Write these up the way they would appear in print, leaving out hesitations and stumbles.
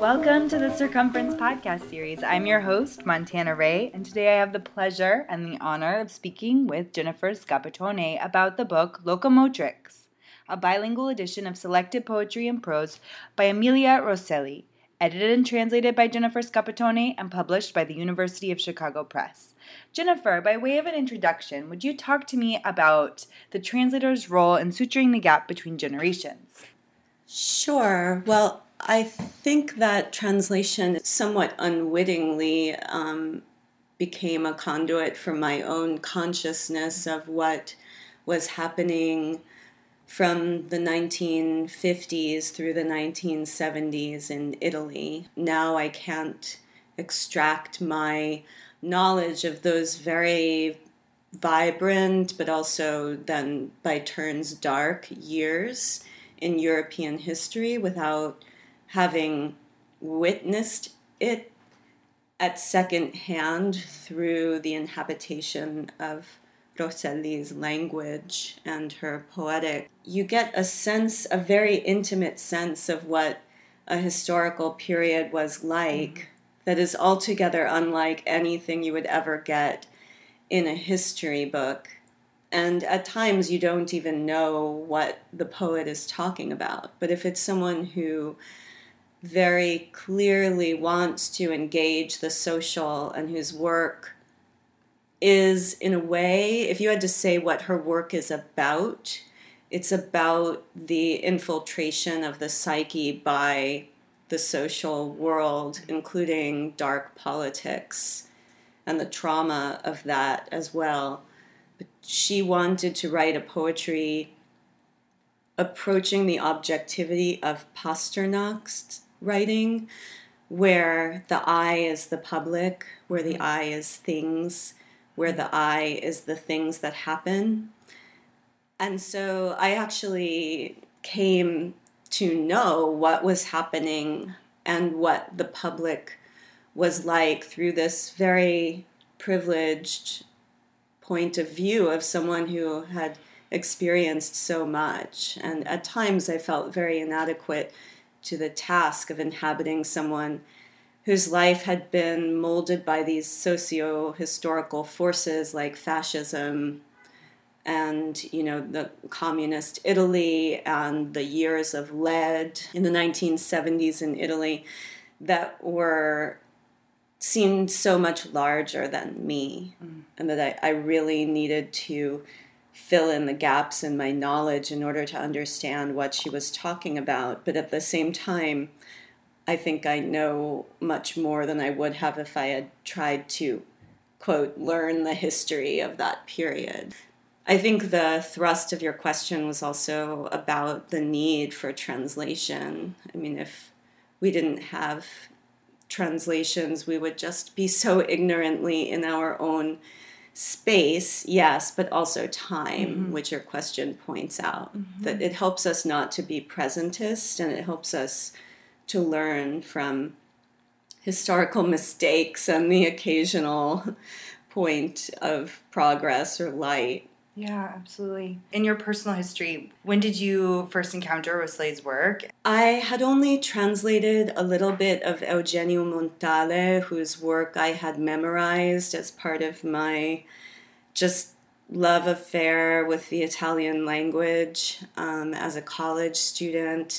Welcome to the Circumference podcast series. I'm your host, Montana Ray, and today I have the pleasure and the honor of speaking with Jennifer Scapitone about the book Locomotrix, a bilingual edition of selected poetry and prose by Emilia Rosselli, edited and translated by Jennifer Scapitone and published by the University of Chicago Press. Jennifer, by way of an introduction, would you talk to me about the translator's role in suturing the gap between generations? Sure. Well, I think that translation somewhat unwittingly became a conduit for my own consciousness of what was happening from the 1950s through the 1970s in Italy. Now I can't extract my knowledge of those very vibrant, but also then by turns dark years in European history without having witnessed it at second hand through the inhabitation of Rosselli's language and her poetic. You get a very intimate sense of what a historical period was like that is altogether unlike anything you would ever get in a history book. And at times you don't even know what the poet is talking about. But if it's someone who very clearly wants to engage the social and whose work is, in a way, if you had to say what her work is about, it's about the infiltration of the psyche by the social world, including dark politics and the trauma of that as well. But she wanted to write a poetry approaching the objectivity of Pasternak's writing, where the I is the public, where the I is things, where the I is the things that happen. And so I actually came to know what was happening and what the public was like through this very privileged point of view of someone who had experienced so much. And at times I felt very inadequate to the task of inhabiting someone whose life had been molded by these socio-historical forces like fascism and, the communist Italy and the years of lead in the 1970s in Italy that seemed so much larger than me, and that I really needed to fill in the gaps in my knowledge in order to understand what she was talking about. But at the same time, I think I know much more than I would have if I had tried to, quote, learn the history of that period. I think the thrust of your question was also about the need for translation. I mean, if we didn't have translations, we would just be so ignorantly in our own space, yes, but also time, which your question points out, that it helps us not to be presentist, and it helps us to learn from historical mistakes and the occasional point of progress or light. Yeah, absolutely. In your personal history, when did you first encounter Rosselli's work? I had only translated a little bit of Eugenio Montale, whose work I had memorized as part of my just love affair with the Italian language as a college student.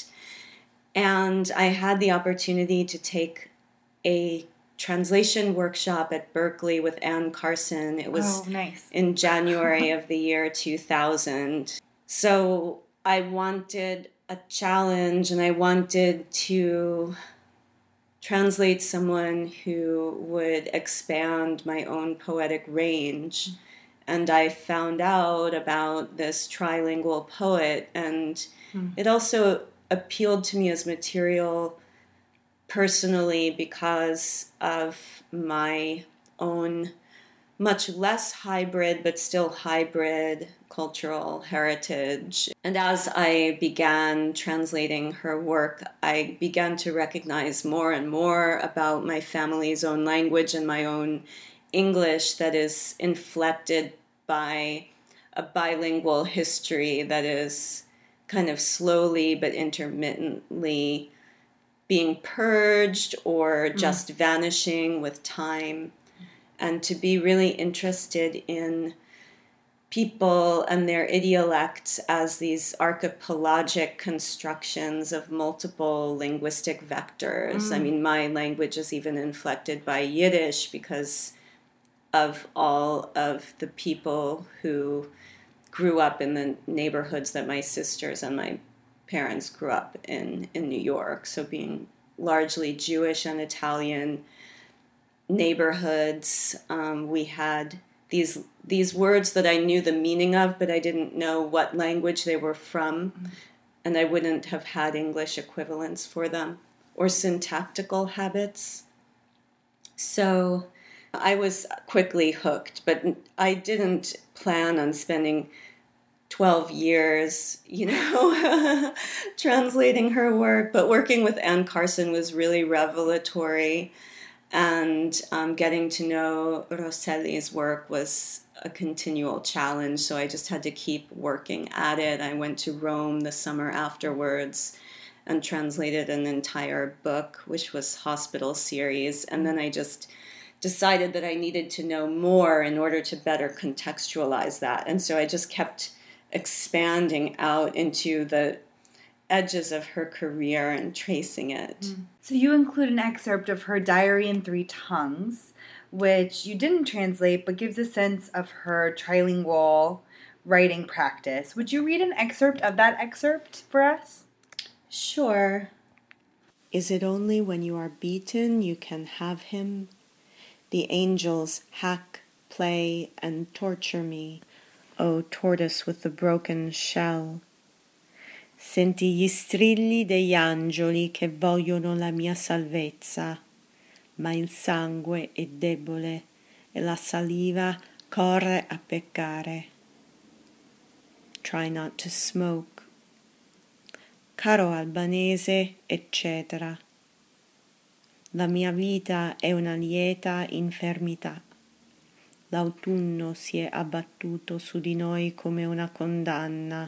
And I had the opportunity to take a translation workshop at Berkeley with Anne Carson. It was nice. In January of the year 2000. So I wanted a challenge, and I wanted to translate someone who would expand my own poetic range. And I found out about this trilingual poet, and it also appealed to me as material personally because of my own much less hybrid but still hybrid cultural heritage. And as I began translating her work, I began to recognize more and more about my family's own language and my own English that is inflected by a bilingual history that is kind of slowly but intermittently being purged or just vanishing with time, and to be really interested in people and their idiolects as these archipelagic constructions of multiple linguistic vectors. I mean, my language is even inflected by Yiddish because of all of the people who grew up in the neighborhoods that my sisters and my parents grew up in New York. So being largely Jewish and Italian neighborhoods, we had these words that I knew the meaning of, but I didn't know what language they were from, and I wouldn't have had English equivalents for them or syntactical habits. So I was quickly hooked, but I didn't plan on spending 12 years, translating her work, but working with Anne Carson was really revelatory, and getting to know Rosselli's work was a continual challenge, so I just had to keep working at it. I went to Rome the summer afterwards and translated an entire book, which was Hospital Series, and then I just decided that I needed to know more in order to better contextualize that, and so I just kept expanding out into the edges of her career and tracing it. So you include an excerpt of her Diary in Three Tongues, which you didn't translate, but gives a sense of her trilingual writing practice. Would you read an excerpt of that excerpt for us? Sure. Is it only when you are beaten you can have him? The angels hack, play, and torture me, O tortoise with the broken shell. Senti gli strilli degli angioli che vogliono la mia salvezza, ma il sangue è debole e la saliva corre a peccare. Try not to smoke. Caro albanese, eccetera. La mia vita è una lieta infermità. L'autunno si è abbattuto su di noi come una condanna.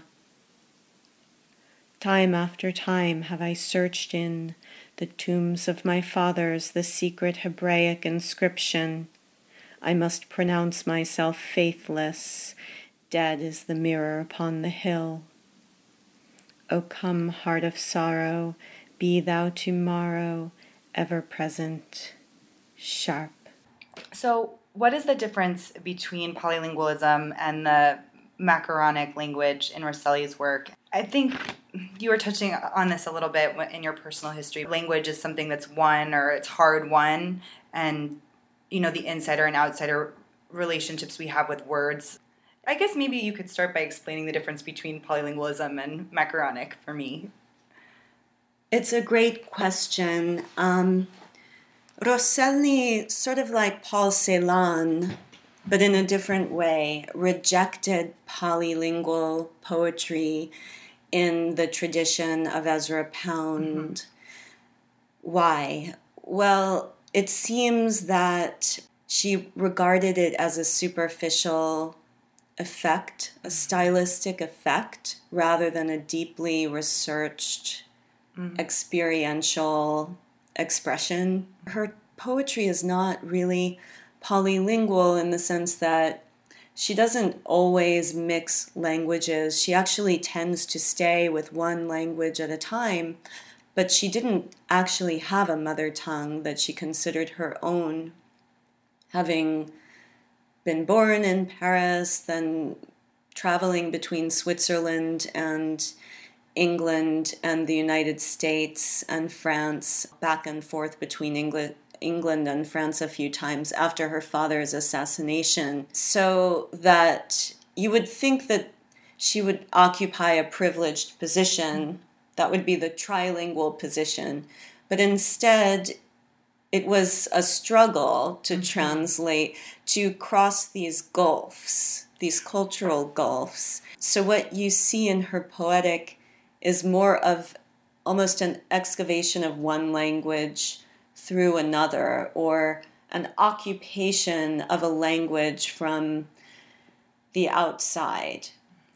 Time after time have I searched in the tombs of my fathers the secret Hebraic inscription. I must pronounce myself faithless, dead as the mirror upon the hill. O come, heart of sorrow, be thou tomorrow, ever present, sharp. So what is the difference between polylingualism and the macaronic language in Rosselli's work? I think you were touching on this a little bit in your personal history. Language is something that's won, or it's hard won, and the insider and outsider relationships we have with words. I guess maybe you could start by explaining the difference between polylingualism and macaronic for me. It's a great question. Rosselli, sort of like Paul Celan, but in a different way, rejected polylingual poetry in the tradition of Ezra Pound. Why? Well, it seems that she regarded it as a superficial effect, a stylistic effect, rather than a deeply researched, experiential expression. Her poetry is not really polylingual in the sense that she doesn't always mix languages. She actually tends to stay with one language at a time, but she didn't actually have a mother tongue that she considered her own, having been born in Paris, then traveling between Switzerland and England and the United States and France, back and forth between England and France a few times after her father's assassination, so that you would think that she would occupy a privileged position. That would be the trilingual position. But instead, it was a struggle to translate, to cross these gulfs, these cultural gulfs. So what you see in her poetic is more of almost an excavation of one language through another, or an occupation of a language from the outside.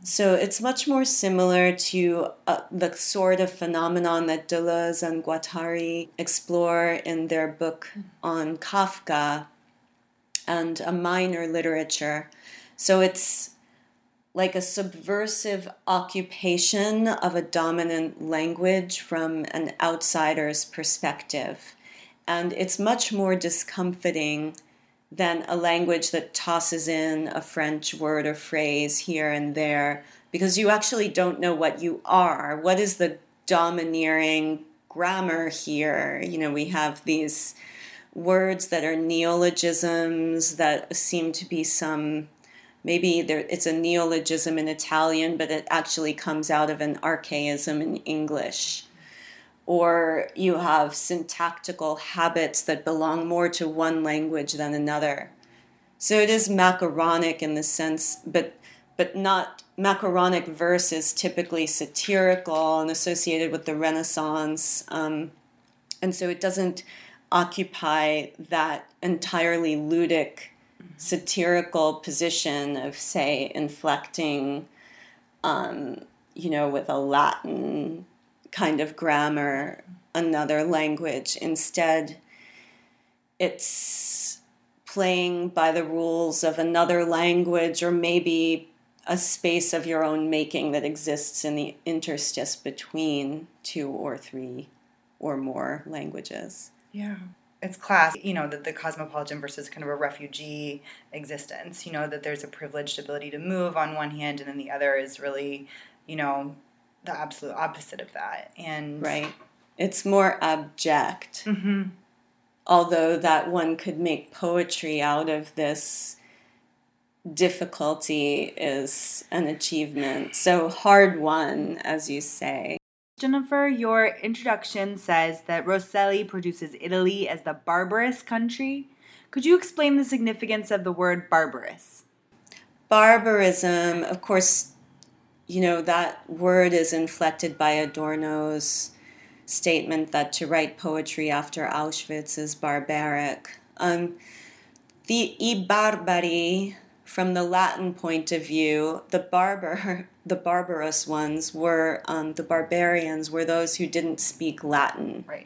So it's much more similar to the sort of phenomenon that Deleuze and Guattari explore in their book on Kafka and a minor literature. So it's like a subversive occupation of a dominant language from an outsider's perspective. And it's much more discomforting than a language that tosses in a French word or phrase here and there, because you actually don't know what you are. What is the domineering grammar here? You know, we have these words that are neologisms that seem to be some, maybe it's a neologism in Italian, but it actually comes out of an archaism in English. Or you have syntactical habits that belong more to one language than another. So it is macaronic in the sense, but not macaronic verse is typically satirical and associated with the Renaissance. And so it doesn't occupy that entirely ludic, satirical position of, say, inflecting, with a Latin kind of grammar, another language. Instead, it's playing by the rules of another language, or maybe a space of your own making that exists in the interstice between two or three or more languages. Yeah. It's class, that the cosmopolitan versus kind of a refugee existence, that there's a privileged ability to move on one hand, and then the other is really, the absolute opposite of that. And right. It's more abject. Mm-hmm. Although that one could make poetry out of this difficulty is an achievement. So hard won, as you say. Jennifer, your introduction says that Rosselli produces Italy as the barbarous country. Could you explain the significance of the word barbarous? Barbarism, of course, that word is inflected by Adorno's statement that to write poetry after Auschwitz is barbaric. The I barbari, from the Latin point of view, the barbarous ones were, the barbarians were those who didn't speak Latin. Right.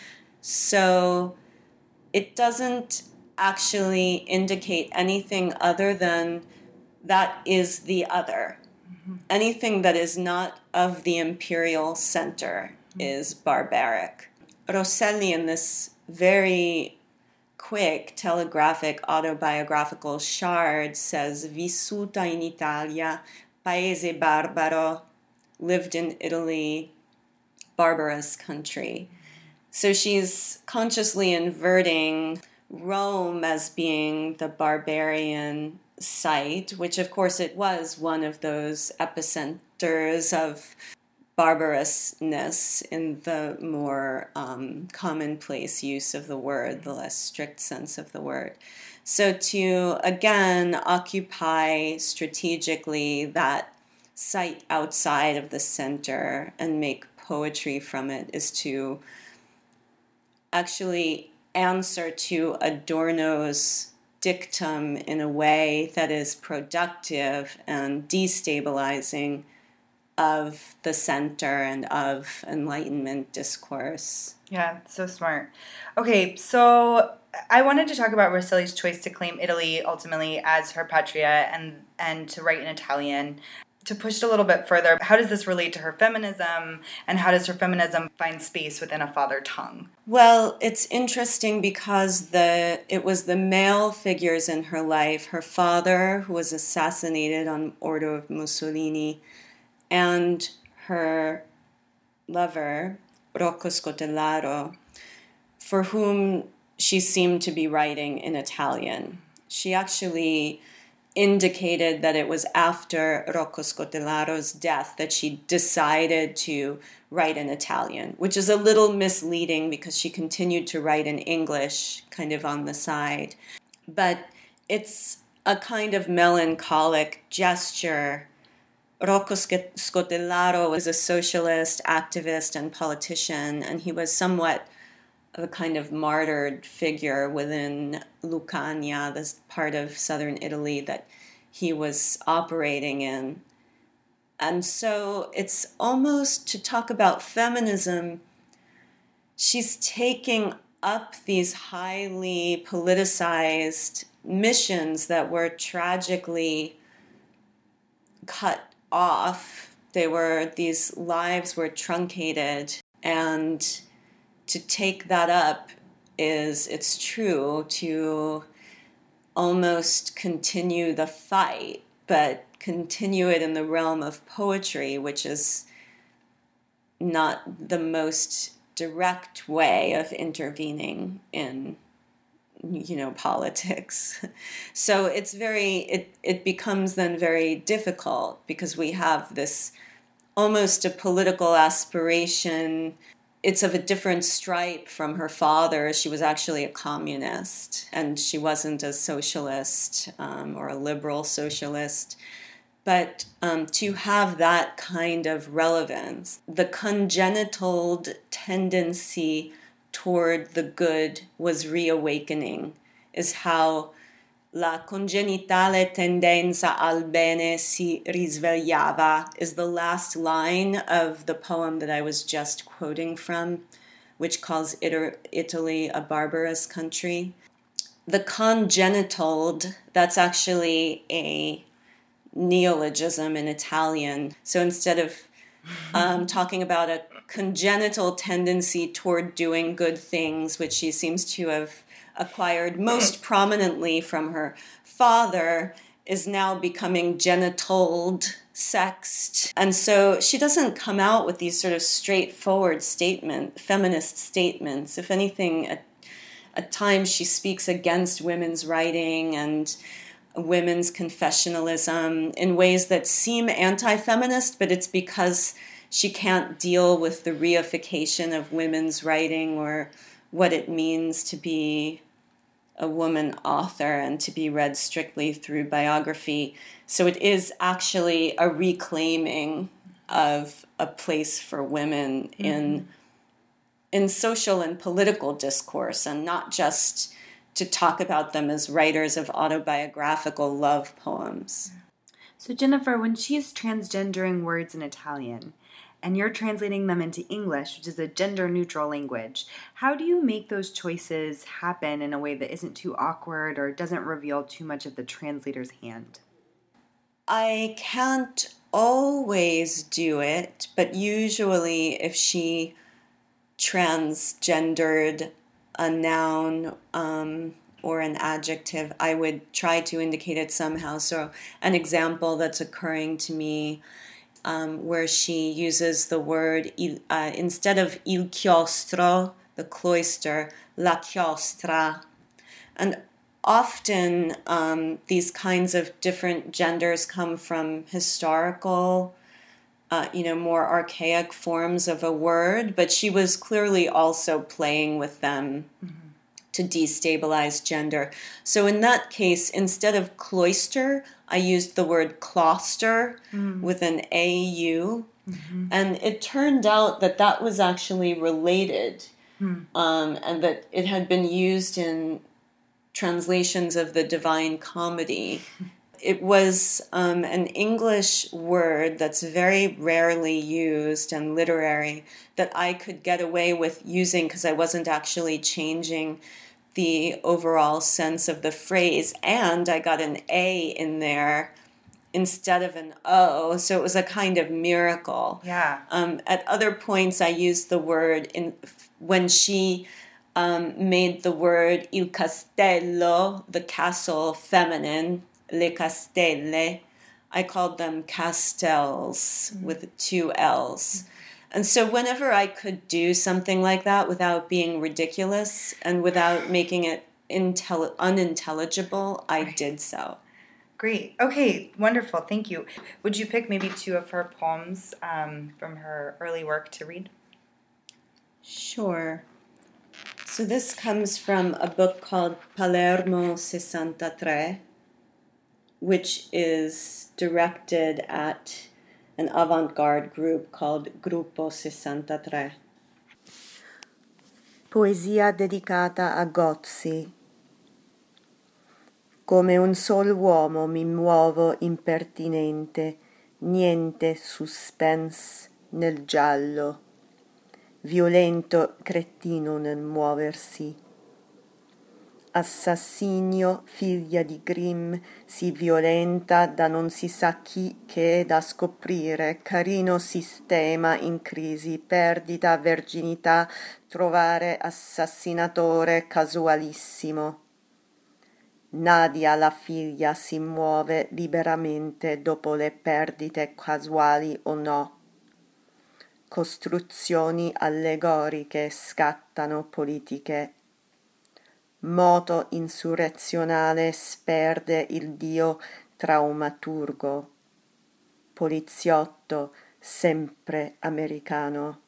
So it doesn't actually indicate anything other than that is the other. Mm-hmm. Anything that is not of the imperial center is barbaric. Rosselli, in this very quick, telegraphic, autobiographical shard, says, Vissuta in Italia, paese barbaro, lived in Italy, barbarous country. So she's consciously inverting Rome as being the barbarian site, which of course it was one of those epicenters of barbarousness in the more commonplace use of the word, the less strict sense of the word. So to, again, occupy strategically that site outside of the center and make poetry from it is to actually answer to Adorno's dictum in a way that is productive and destabilizing of the center and of Enlightenment discourse. Yeah, so smart. Okay, so I wanted to talk about Rosselli's choice to claim Italy ultimately as her patria and to write in Italian. To push it a little bit further, how does this relate to her feminism, and how does her feminism find space within a father tongue? Well, it's interesting because it was the male figures in her life, her father, who was assassinated on order of Mussolini, and her lover, Rocco Scotellaro, for whom she seemed to be writing in Italian. She actually indicated that it was after Rocco Scotellaro's death that she decided to write in Italian, which is a little misleading because she continued to write in English kind of on the side. But it's a kind of melancholic gesture. Rocco Scotellaro was a socialist, activist, and politician, and he was somewhat of a kind of martyred figure within Lucania, this part of southern Italy that he was operating in. And so it's almost, to talk about feminism, she's taking up these highly politicized missions that were tragically cut off. These lives were truncated, and to take that up it's true, to almost continue the fight, but continue it in the realm of poetry, which is not the most direct way of intervening in, politics. So it becomes then very difficult, because we have this almost a political aspiration. It's of a different stripe from her father. She was actually a communist, and she wasn't a socialist or a liberal socialist. But to have that kind of relevance, the congenital tendency toward the good was reawakening, is how la congenitale tendenza al bene si risvegliava is the last line of the poem that I was just quoting from, which calls Italy a barbarous country. The congenital, that's actually a neologism in Italian. So instead of talking about a congenital tendency toward doing good things, which she seems to have acquired most prominently from her father, is now becoming genitaled, sexed. And so she doesn't come out with these sort of straightforward feminist statements. If anything, at times she speaks against women's writing and women's confessionalism in ways that seem anti-feminist, but it's because she can't deal with the reification of women's writing, or what it means to be a woman author and to be read strictly through biography. So it is actually a reclaiming of a place for women in social and political discourse, and not just to talk about them as writers of autobiographical love poems. So Jennifer, when she's transgendering words in Italian, and you're translating them into English, which is a gender-neutral language, how do you make those choices happen in a way that isn't too awkward or doesn't reveal too much of the translator's hand? I can't always do it, but usually if she transgendered a noun or an adjective, I would try to indicate it somehow. So an example that's occurring to me, where she uses the word, instead of il chiostro, the cloister, la chiostra. And often these kinds of different genders come from historical, more archaic forms of a word, but she was clearly also playing with them to destabilize gender. So in that case, instead of cloister, I used the word closter with an AU, and it turned out that was actually related, and that it had been used in translations of the Divine Comedy. It was an English word that's very rarely used and literary that I could get away with using because I wasn't actually changing the overall sense of the phrase, and I got an A in there instead of an O, so it was a kind of miracle. Yeah. At other points, I used the word when she made the word il castello, the castle, feminine, le castelle. I called them castels with two L's. And so whenever I could do something like that without being ridiculous and without making it unintelligible, I did so. Great. Okay, wonderful. Thank you. Would you pick maybe two of her poems from her early work to read? Sure. So this comes from a book called Palermo 63, which is directed at an avant-garde group called Gruppo 63. Poesia dedicata a Gozzi. Come un sol uomo mi muovo impertinente niente suspense nel giallo, violento cretino nel muoversi. Assassinio, figlia di Grimm, si violenta da non si sa chi che è da scoprire, carino sistema in crisi, perdita, verginità, trovare assassinatore casualissimo. Nadia, la figlia, si muove liberamente dopo le perdite casuali o no. Costruzioni allegoriche scattano politiche. Moto insurrezionale sperde il dio traumaturgo. Poliziotto sempre americano.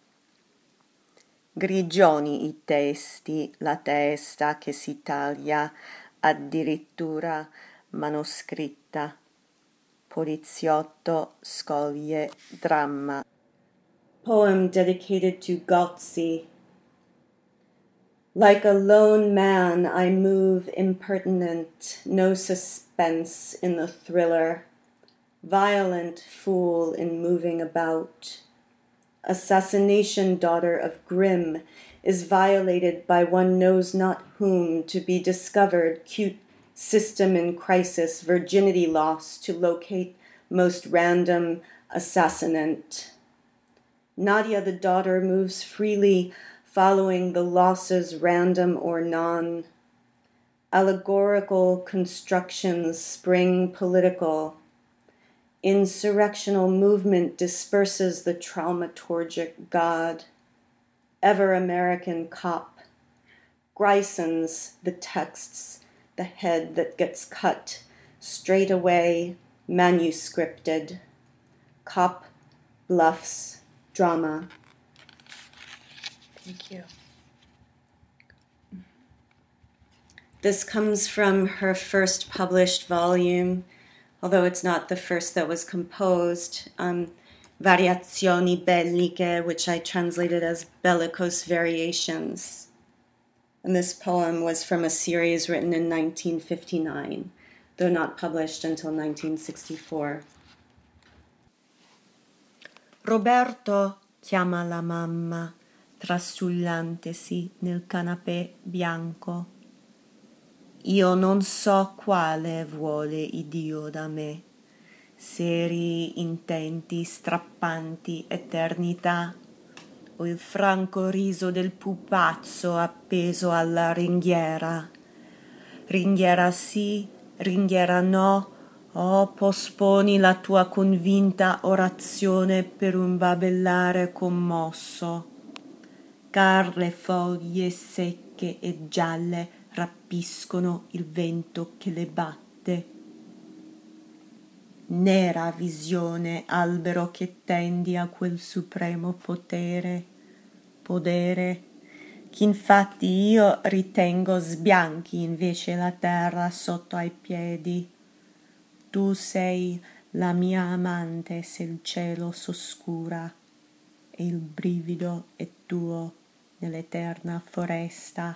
Grigioni i testi, la testa che si taglia, addirittura manoscritta. Poliziotto scoglie dramma. Poem dedicated to Gotzi. Like a lone man, I move impertinent, no suspense in the thriller. Violent fool in moving about. Assassination daughter of Grimm is violated by one knows not whom, to be discovered, cute system in crisis, virginity loss, to locate most random assassinant. Nadia, the daughter, moves freely, following the losses, random or non. Allegorical constructions spring political. Insurrectional movement disperses the traumaturgic god. Ever American cop. Grison's the texts, the head that gets cut, straight away, manuscripted. Cop bluffs, drama. Thank you. This comes from her first published volume, although it's not the first that was composed, Variazioni Belliche, which I translated as Bellicose Variations. And this poem was from a series written in 1959, though not published until 1964. Roberto chiama la mamma, trasullantesi nel canapè bianco. Io non so quale vuole Iddio da me, seri intenti strappanti eternità, o il franco riso del pupazzo appeso alla ringhiera. Ringhiera sì, ringhiera no, oh, posponi la tua convinta orazione per un babellare commosso. Car le foglie secche e gialle rappiscono il vento che le batte. Nera visione, albero che tendi a quel supremo podere, ch'infatti io ritengo sbianchi invece la terra sotto ai piedi. Tu sei la mia amante se il cielo s'oscura e il brivido è tuo nell'eterna foresta.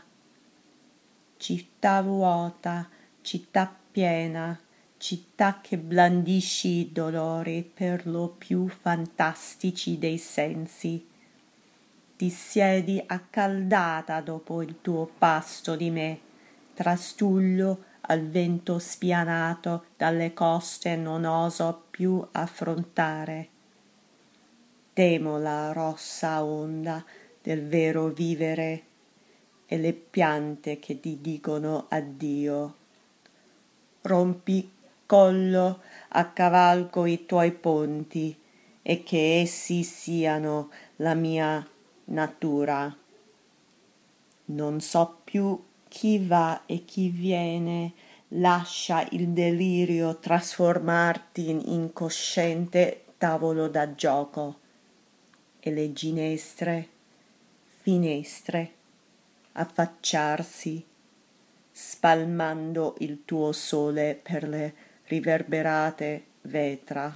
Città vuota, città piena, città che blandisci i dolori per lo più fantastici dei sensi. Ti siedi accaldata dopo il tuo pasto di me, trastuglio al vento spianato dalle coste non oso più affrontare. Temo la rossa onda del vero vivere e le piante che ti dicono addio. Rompi collo, accavalco i tuoi ponti e che essi siano la mia natura. Non so più chi va e chi viene, lascia il delirio trasformarti in incosciente tavolo da gioco e le ginestre, finestre, affacciarsi, spalmando il tuo sole per le riverberate vetra.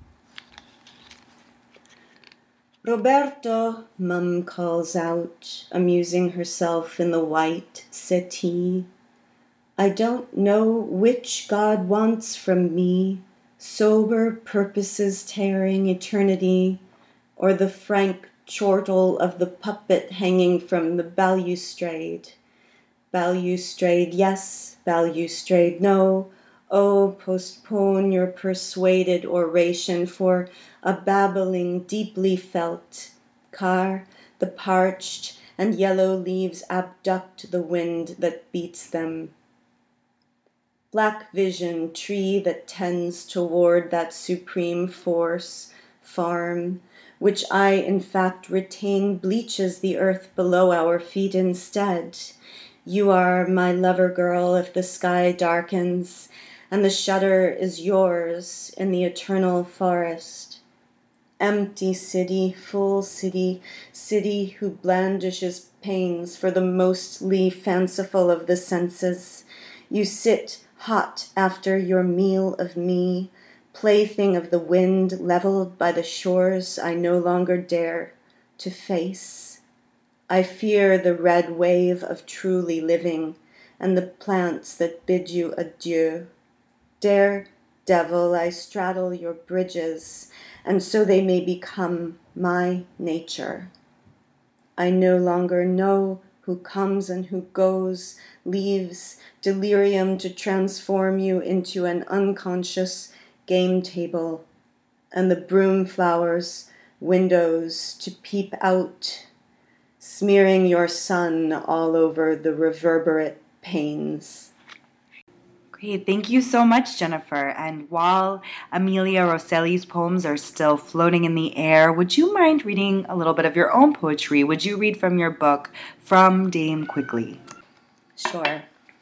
Roberto, Mum calls out, amusing herself in the white settee. I don't know which God wants from me, sober purposes tearing eternity, or the frank chortle of the puppet hanging from the balustrade. Balustrade, yes, balustrade, no. Oh, postpone your persuaded oration for a babbling deeply felt. Car, the parched and yellow leaves abduct the wind that beats them. Black vision, tree that tends toward that supreme force, farm, which I in fact retain bleaches the earth below our feet instead. You are my lover girl if the sky darkens, and the shutter is yours in the eternal forest. Empty city, full city, city who blandishes pains for the mostly fanciful of the senses. You sit hot after your meal of me, plaything of the wind leveled by the shores I no longer dare to face. I fear the red wave of truly living and the plants that bid you adieu. Dare devil, I straddle your bridges, and so they may become my nature. I no longer know who comes and who goes, leaves delirium to transform you into an unconscious game table, and the broom flowers, windows to peep out, smearing your sun all over the reverberate panes. Great. Thank you so much, Jennifer. And while Amelia Rosselli's poems are still floating in the air, would you mind reading a little bit of your own poetry? Would you read from your book, From Dame Quickly? Sure.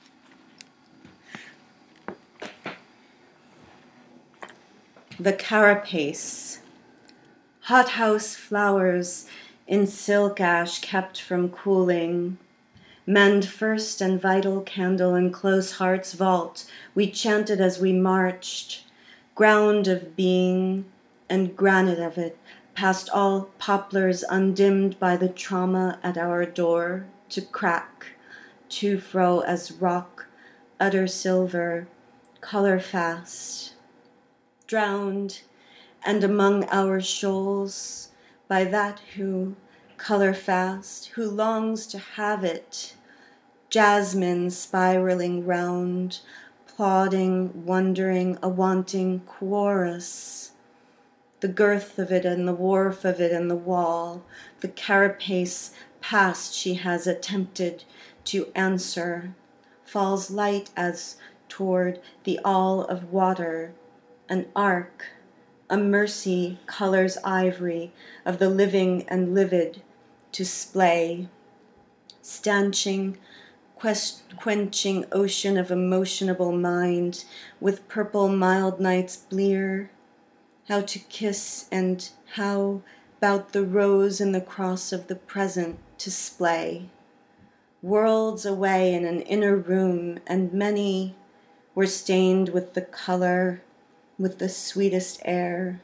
The carapace. Hothouse flowers in silk ash kept from cooling. Mend first and vital candle in close heart's vault. We chanted as we marched. Ground of being and granite of it, past all poplars undimmed by the trauma at our door, to crack, to fro as rock, utter silver, color fast. Drowned, and among our shoals, by that who, color fast, who longs to have it, jasmine spiraling round, plodding, wondering, a wanting chorus. The girth of it and the warp of it and the wall, the carapace past she has attempted to answer, falls light as toward the all of water, an arc, a mercy colors ivory of the living and livid to splay, stanching, quenching ocean of emotionable mind with purple mild nights blear, how to kiss and how about the rose and the cross of the present to splay, worlds away in an inner room, and many were stained with the color, with the sweetest air.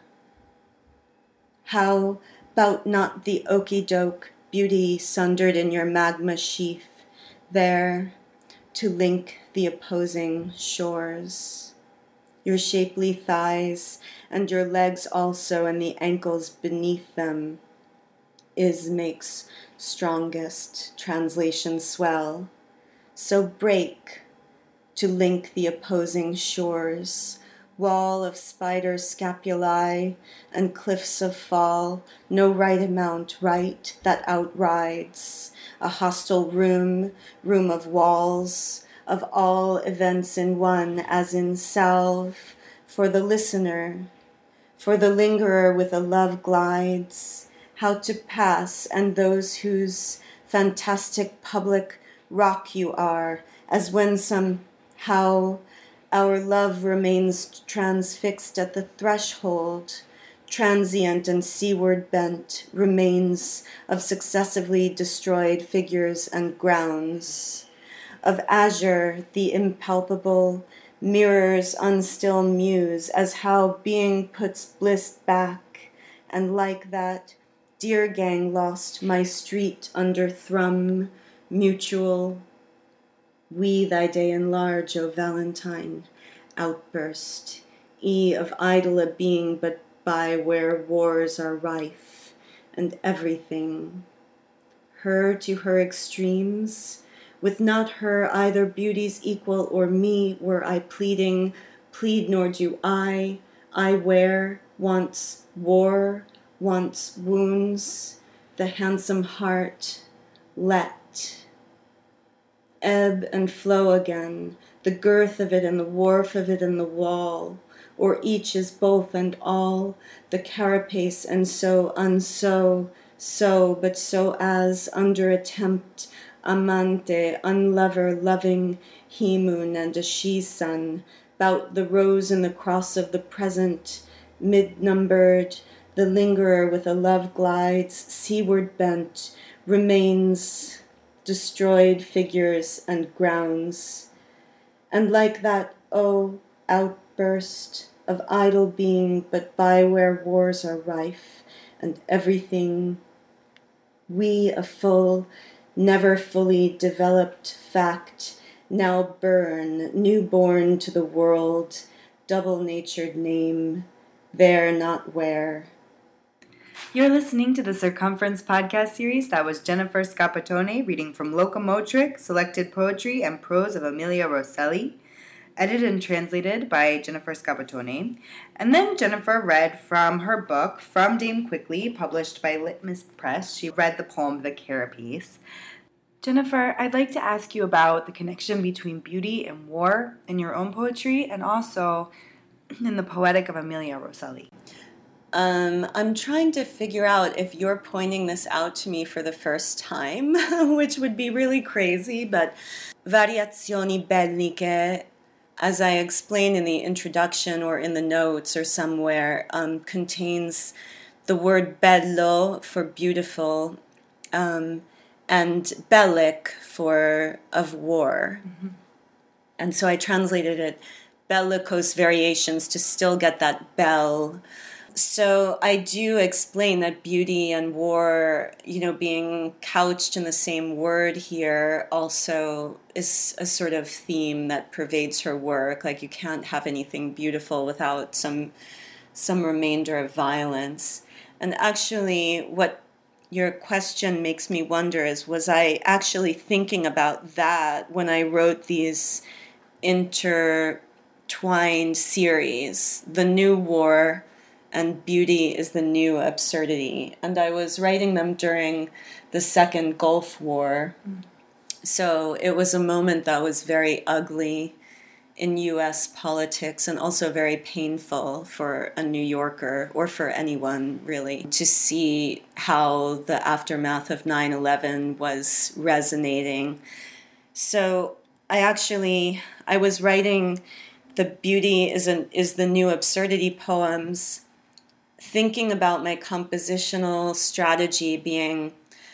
How about not the okey-doke beauty sundered in your magma sheath, there to link the opposing shores? Your shapely thighs and your legs also, and the ankles beneath them, is makes strongest translation swell. So break to link the opposing shores, wall of spider scapulae and cliffs of fall, no right amount right that outrides, a hostile room of walls, of all events in one, as in salve, for the listener, for the lingerer with a love glides, how to pass, and those whose fantastic public rock you are, as when somehow our love remains transfixed at the threshold, transient and seaward bent, remains of successively destroyed figures and grounds. Of azure, the impalpable, mirrors unstill muse, as how being puts bliss back, and like that, dear gang lost my street under thrum, mutual, we thy day enlarge, O Valentine, outburst, of idle a being, but by where wars are rife, and everything. Her to her extremes, with not her either beauty's equal or me, were I pleading, plead nor do I wear, once war, once wounds, the handsome heart, let ebb and flow again, the girth of it and the warp of it and the wall, or each is both and all, the carapace and so unso, so, but so as, under attempt, amante, unlover, loving, he moon and a she sun, bout the rose and the cross of the present, mid-numbered, the lingerer with a love glides, seaward bent, remains, destroyed figures and grounds. And like that, outburst of idle being, but by where wars are rife, and everything, we a full, never fully developed fact, now burn, newborn to the world, double-natured name, there not where. You're listening to the Circumference podcast series. That was Jennifer Scapatone reading from Locomotrix, selected poetry and prose of Emilia Rosselli, edited and translated by Jennifer Scapatone. And then Jennifer read from her book, From Dame Quickly, published by Litmus Press. She read the poem The Carapace. Jennifer, I'd like to ask you about the connection between beauty and war in your own poetry and also in the Poetic of Emilia Rosselli. I'm trying to figure out if you're pointing this out to me for the first time, which would be really crazy, but Variazioni Belliche, as I explained in the introduction or in the notes or somewhere, contains the word bello for beautiful, and bellic for of war. Mm-hmm. And so I translated it bellicose variations to still get that bell. So I do explain that beauty and war, being couched in the same word here also is a sort of theme that pervades her work. Like you can't have anything beautiful without some remainder of violence. And actually what your question makes me wonder is, was I actually thinking about that when I wrote these intertwined series, The New War and Beauty is the New Absurdity. And I was writing them during the Second Gulf War. So it was a moment that was very ugly in U.S. politics and also very painful for a New Yorker or for anyone, really, to see how the aftermath of 9/11 was resonating. So I was writing the Beauty is the New Absurdity poems, thinking about my compositional strategy being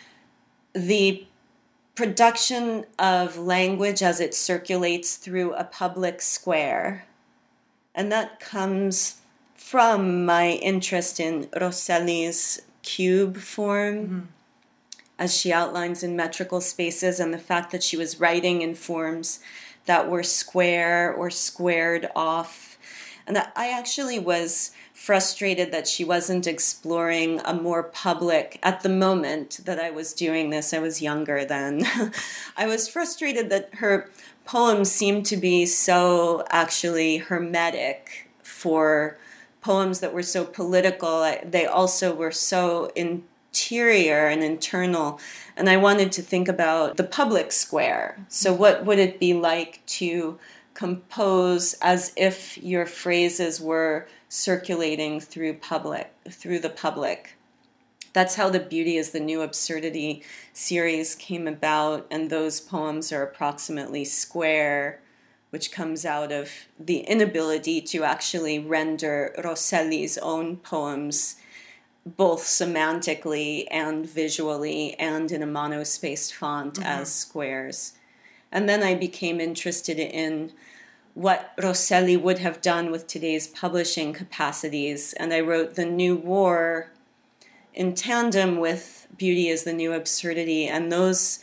the production of language as it circulates through a public square. And that comes from my interest in Rosselli's cube form, as she outlines in metrical spaces, and the fact that she was writing in forms that were square or squared off. And that I actually was frustrated that she wasn't exploring a more public, at the moment that I was doing this, I was younger then, I was frustrated that her poems seemed to be so actually hermetic for poems that were so political. They also were so interior and internal, and I wanted to think about the public square. So what would it be like to compose as if your phrases were circulating through the public? That's how the Beauty is the New Absurdity series came about, and those poems are approximately square, which comes out of the inability to actually render Rosselli's own poems both semantically and visually and in a monospaced font as squares. And then I became interested in what Rosselli would have done with today's publishing capacities, and I wrote The New War in tandem with Beauty is the New Absurdity, and those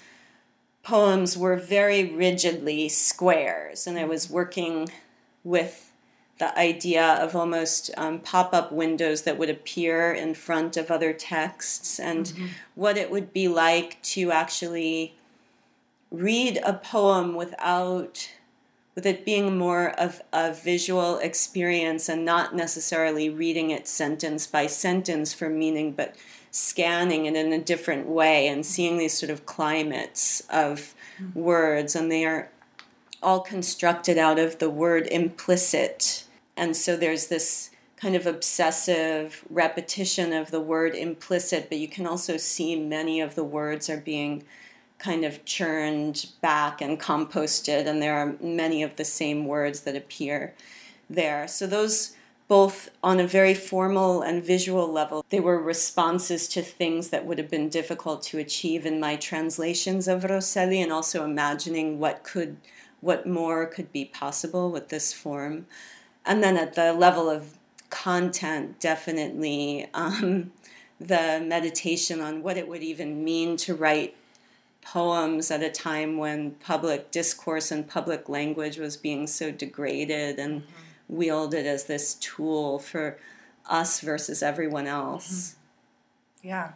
poems were very rigidly squares, and I was working with the idea of almost pop-up windows that would appear in front of other texts, and what it would be like to actually read a poem with it being more of a visual experience and not necessarily reading it sentence by sentence for meaning, but scanning it in a different way and seeing these sort of climates of words. And they are all constructed out of the word implicit. And so there's this kind of obsessive repetition of the word implicit, but you can also see many of the words are being kind of churned back and composted, and there are many of the same words that appear there. So those, both on a very formal and visual level, they were responses to things that would have been difficult to achieve in my translations of Rosselli, and also imagining what more could be possible with this form. And then at the level of content, definitely the meditation on what it would even mean to write poems at a time when public discourse and public language was being so degraded and wielded as this tool for us versus everyone else. Yeah.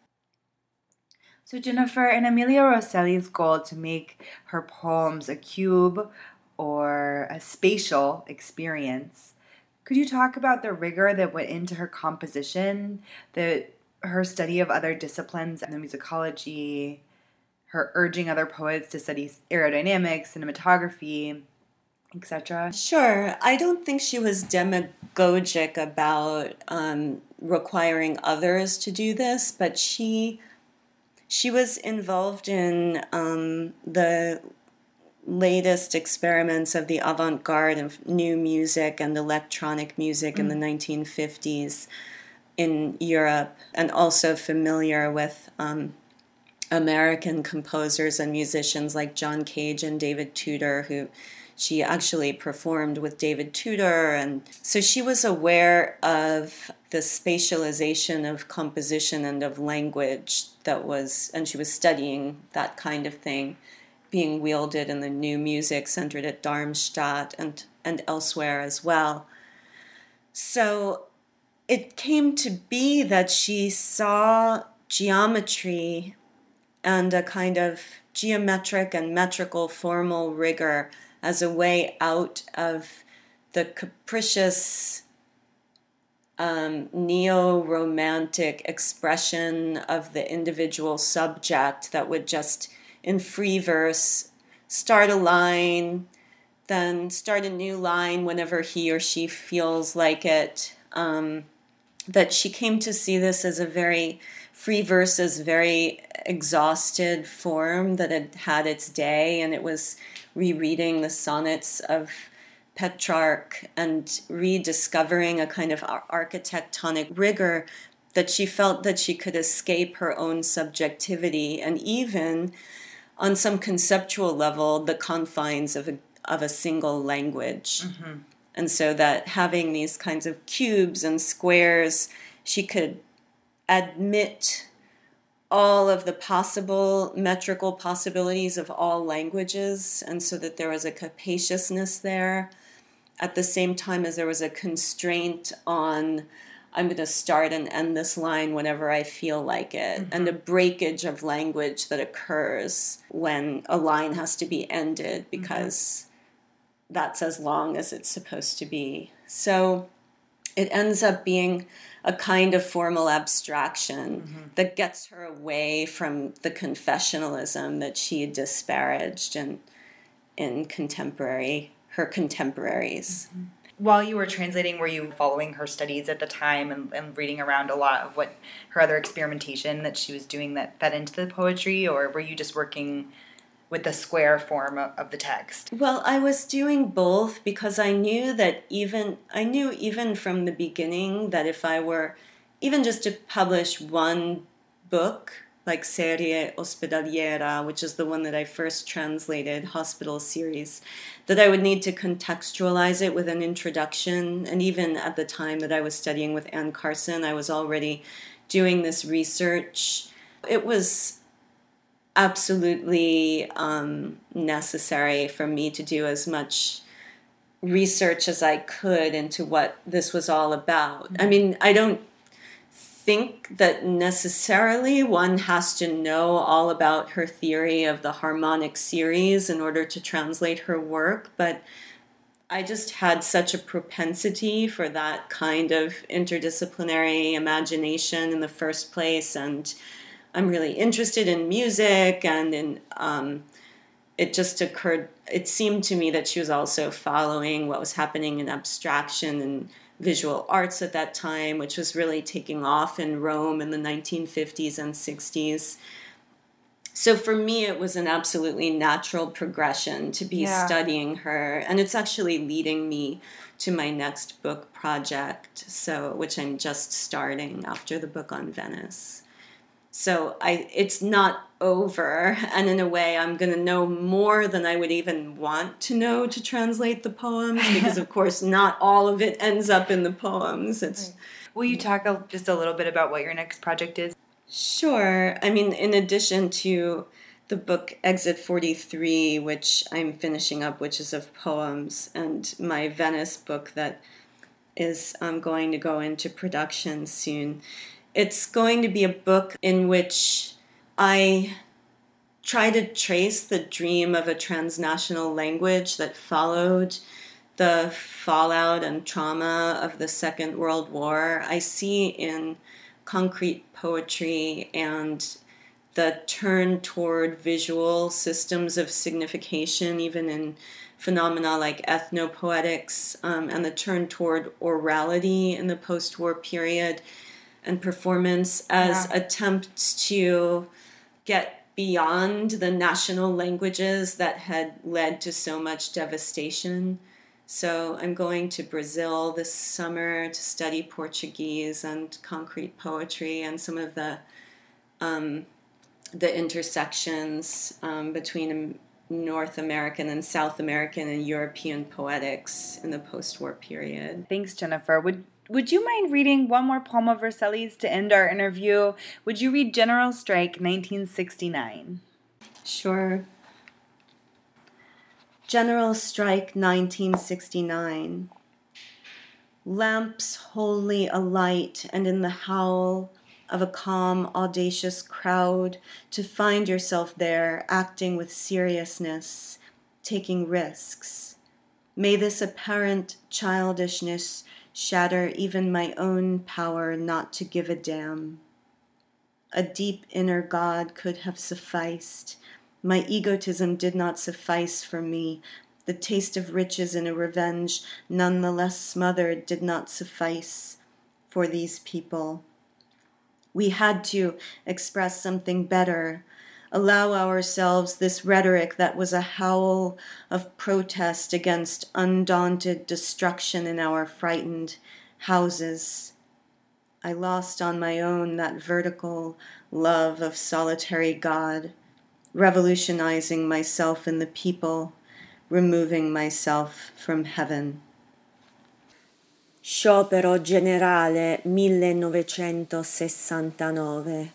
So Jennifer, in Emilia Rosselli's goal to make her poems a cube or a spatial experience, could you talk about the rigor that went into her composition, her study of other disciplines and the musicology, her urging other poets to study aerodynamics, cinematography, etc.? Sure. I don't think she was demagogic about requiring others to do this, but she was involved in the latest experiments of the avant-garde of new music and electronic music in the 1950s in Europe, and also familiar with American composers and musicians like John Cage and David Tudor, who she actually performed with David Tudor. And so she was aware of the spatialization of composition and of language and she was studying that kind of thing being wielded in the new music centered at Darmstadt and elsewhere as well. So it came to be that she saw geometry and a kind of geometric and metrical formal rigor as a way out of the capricious neo-romantic expression of the individual subject that would just, in free verse, start a line, then start a new line whenever he or she feels like it. That she came to see this as a very free verse, as very exhausted form that had had its day, and it was rereading the sonnets of Petrarch and rediscovering a kind of architectonic rigor that she felt that she could escape her own subjectivity and even, on some conceptual level, the confines of a single language. And so that having these kinds of cubes and squares, she could admit all of the possible metrical possibilities of all languages, and so that there was a capaciousness there, at the same time as there was a constraint on, I'm going to start and end this line whenever I feel like it, and a breakage of language that occurs when a line has to be ended because that's as long as it's supposed to be. So it ends up being a kind of formal abstraction that gets her away from the confessionalism that she had disparaged in her contemporaries. While you were translating, were you following her studies at the time and reading around a lot of what her other experimentation that she was doing that fed into the poetry, or were you just working with the square form of the text? Well, I was doing both because I knew even from the beginning that if I were even just to publish one book, like Serie Ospedaliera, which is the one that I first translated, Hospital Series, that I would need to contextualize it with an introduction. And even at the time that I was studying with Anne Carson, I was already doing this research. It was absolutely necessary for me to do as much research as I could into what this was all about. I mean, I don't think that necessarily one has to know all about her theory of the harmonic series in order to translate her work, but I just had such a propensity for that kind of interdisciplinary imagination in the first place, and I'm really interested in music, and in it seemed to me that she was also following what was happening in abstraction and visual arts at that time, which was really taking off in Rome in the 1950s and 60s. So for me, it was an absolutely natural progression to be studying her. And it's actually leading me to my next book project, which I'm just starting after the book on Venice. So it's not over. And in a way, I'm going to know more than I would even want to know to translate the poems, because, of course, not all of it ends up in the poems. Will you talk just a little bit about what your next project is? Sure. I mean, in addition to the book Exit 43, which I'm finishing up, which is of poems, and my Venice book that is going to go into production soon, it's going to be a book in which I try to trace the dream of a transnational language that followed the fallout and trauma of the Second World War. I see in concrete poetry and the turn toward visual systems of signification, even in phenomena like ethnopoetics, and the turn toward orality in the post-war period and performance as attempts to get beyond the national languages that had led to so much devastation. So I'm going to Brazil this summer to study Portuguese and concrete poetry and some of the intersections between North American and South American and European poetics in the post-war period. Thanks, Jennifer. Would you mind reading one more poem of Rosselli's to end our interview? Would you read General Strike, 1969? Sure. General Strike, 1969. Lamps wholly alight, and in the howl of a calm, audacious crowd, to find yourself there, acting with seriousness, taking risks. May this apparent childishness shatter even my own power not to give a damn. A deep inner God could have sufficed. My egotism did not suffice for me. The taste of riches in a revenge, none the less smothered, did not suffice for these people. We had to express something better, allow ourselves this rhetoric that was a howl of protest against undaunted destruction in our frightened houses. I lost on my own that vertical love of solitary God, revolutionizing myself in the people, removing myself from heaven. Sciopero generale 1969.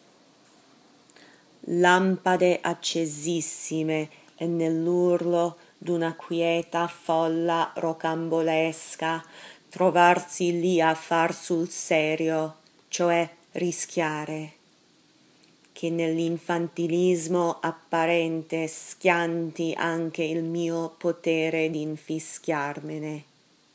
Lampade accesissime e nell'urlo d'una quieta folla rocambolesca trovarsi lì a far sul serio, cioè rischiare, che nell'infantilismo apparente schianti anche il mio potere d'infischiarmene.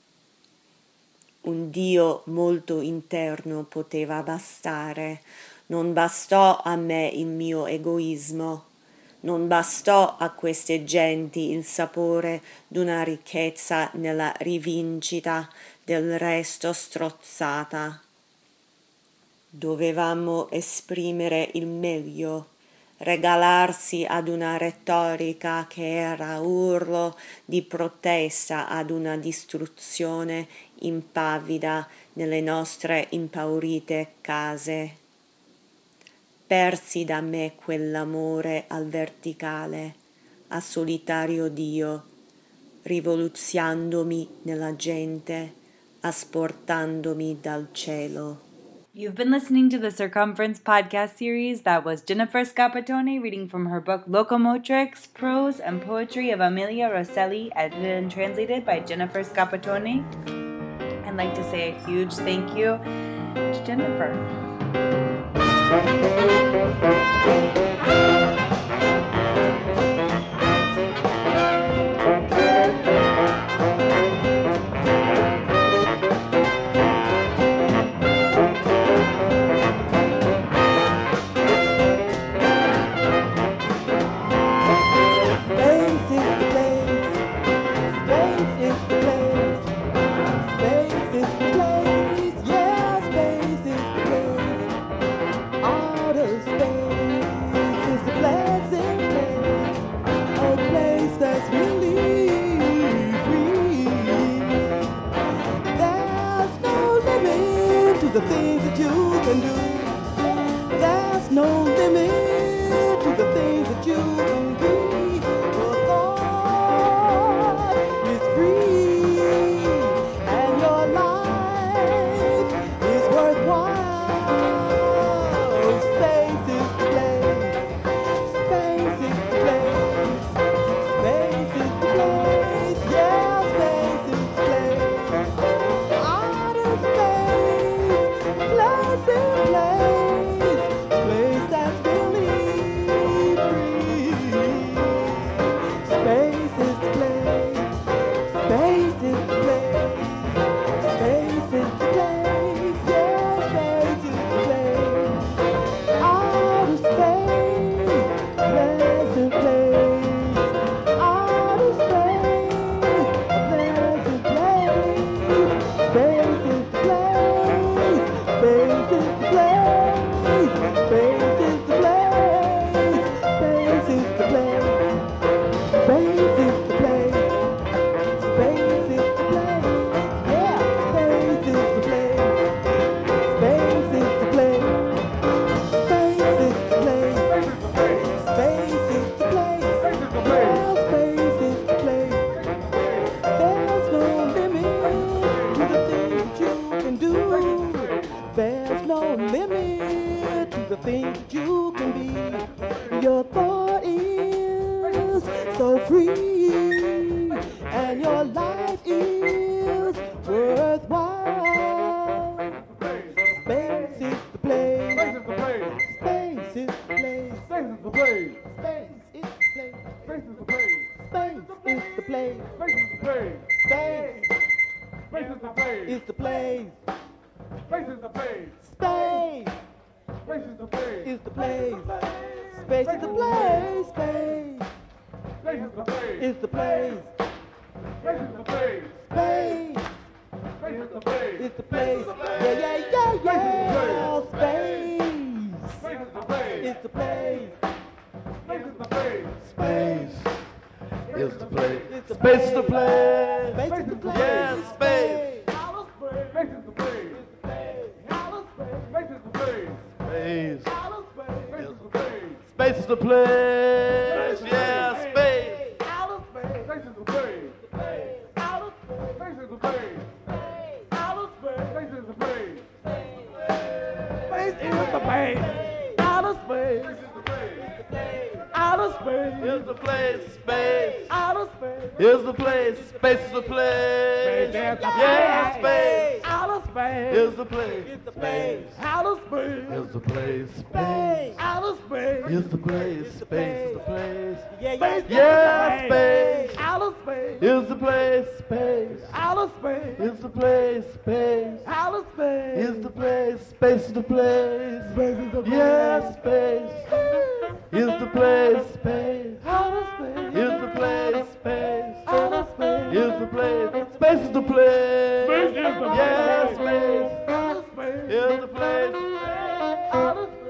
Un Dio molto interno poteva bastare, non bastò a me il mio egoismo, non bastò a queste genti il sapore d'una ricchezza nella rivincita del resto strozzata. Dovevamo esprimere il meglio, regalarsi ad una retorica che era urlo di protesta ad una distruzione impavida nelle nostre impaurite case. Persi da me quell'amore al verticale, a solitario Dio, rivoluzionandomi nella gente, asportandomi dal cielo. You've been listening to the Circumference podcast series. That was Jennifer Scapatone reading from her book Locomotrix, Prose and Poetry of Amelia Rosselli, edited and translated by Jennifer Scapatone. I'd like to say a huge thank you to Jennifer. The things that you can do. There's no limit to the things that you can be. Your thought is free, and your life is worthwhile. Space is the place. Space is the place. Space is the place. Yeah, space is the place. Outer space. Place that's really free. Space is the place. Space is the place. Space is the place. Yeah, space is the place. Outer space, pleasant place. Outer space, pleasant place. Space is the place. Space is the place. Space is the place. Space is the place. Space is the place. Space is the place. Yeah, space is the place. Space is the place. Space is the place. Space is the place. Yeah, space is the place. There's no limit to the things that you can do. There's no limit to the things that you can be. Your thought is so free, and your life is worthwhile. Space is the place. Space is the place. Space is the place. Space is the place. Space is the place. Space is the place. Space is the place. Space. Space is the place. Is the place. Space is the place. Space. Space is the place. Is the place. Space is the place. Space. Space is the place. Is the place. Space is the place. Space. Space is the place. Is the place. Yeah, yeah, yeah, yeah. Space. Space is the place. Is the place. Space is the place. Space. Is the place. Space is the place. Space is the place. Yeah, space. Space is the place. Space is the place. Space. Space is the place. Space is the place. Yeah, space. Space is the place. Space is the place. Space is the place. Space is the place. Outer space. Outer space. Here's the place. Space. Outer space. Here's the place. Space is the place. Yeah, space. Outer space. Here's the place. Space. Outer space. Here's the place. Space. Outer space. Here's the place. Space is the place. Yeah, space. Outer space. Here's the place. Space. Outer space. Here's the place. Space. Outer space. Here's the place. Space is the place. Space is the place. Yeah, space. Here's the place. Space. Outer space. Here's the place. Space. Outer space. Here's the place. Space is the place. Space is the place. Yeah, space. Outer space. Here's the place. Outer space.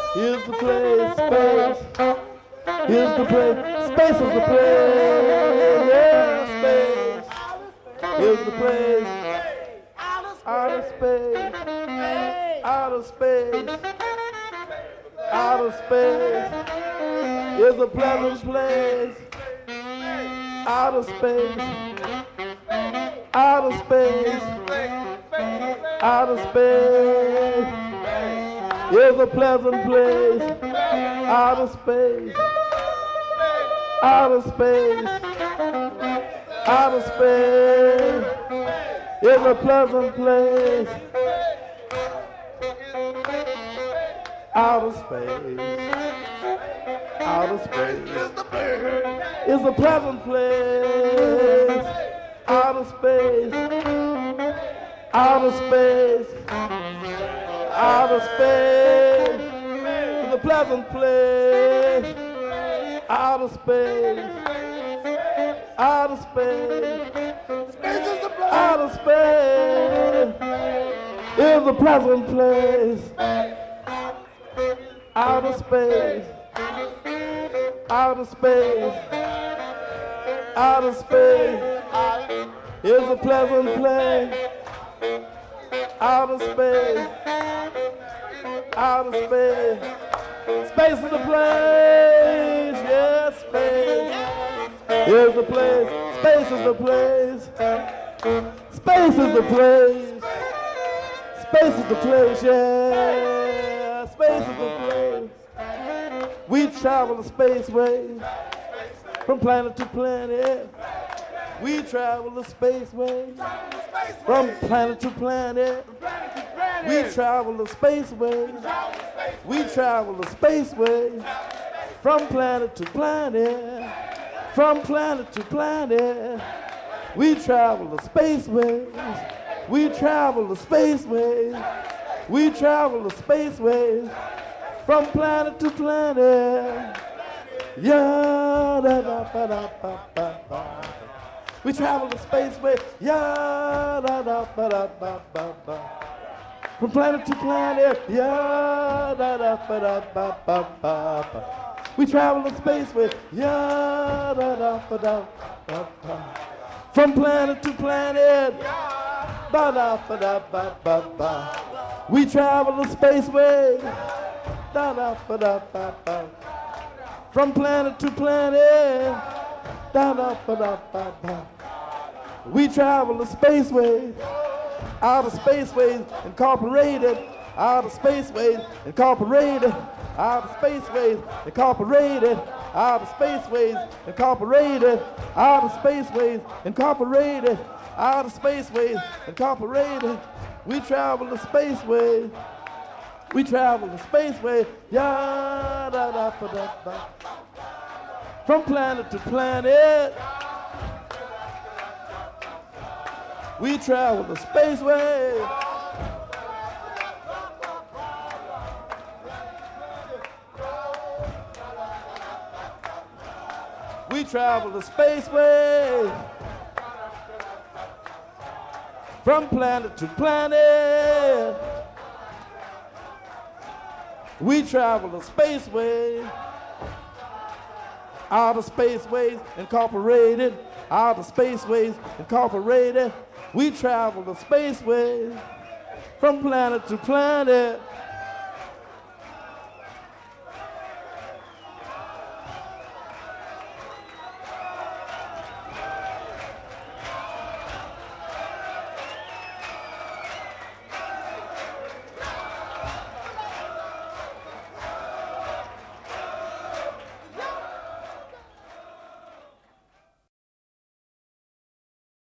Here's the place, space. Here's the place, space is the place. Yeah, space. Here's the place. Outer space. Outer space. Outer space. Here's a pleasant place. Outer space. Outer space. Outer space. Here's a pleasant place. Outer space. Outer space. Outer space. Here's a pleasant place. Outer space. Outer space. It's a pleasant place. Outer space. Outer space. Outer space. It's a pleasant place. Outer space. Outer space. Outer space. It's a pleasant place. Outer space. Outer space. Outer space. It's a pleasant place. Outer space. Outer space. Space is the place. Yes, space. Here's the place. Space is the place. Space is the place. Space is the place. Yeah. Space is the place. We travel the spaceway from planet to planet. We travel the spaceway from planet to planet. We travel the spaceway. We travel the spaceway from planet to planet. From planet to planet. We travel the spaceways. We travel the spaceways. We travel the spaceways from planet to planet. Yeah, da da ba da ba ba ba. We travel the spaceway. Yeah, da da ba da ba ba ba. From planet to planet. Yeah, da da ba da ba ba ba ba. We travel the spaceway. Yeah, da da ba da ba ba. From planet to planet. Ba da ba da ba ba ba. We travel the spaceway. Da da ba da ba ba. From planet to planet. Da da ba da ba ba. We travel the spaceway. Outer spaceways incorporated. Outer spaceways incorporated. Outer spaceways incorporated. Outer spaceways incorporated. Outer spaceways incorporated. Outer spaceways incorporated. We travel the spaceway. We travel the spaceway. Ya da da ba da ba. From planet to planet. We travel the spaceway. We travel the spaceway. From planet to planet. We travel the spaceway. Outer spaceways incorporated. Outer spaceways incorporated. We travel the spaceways from planet to planet.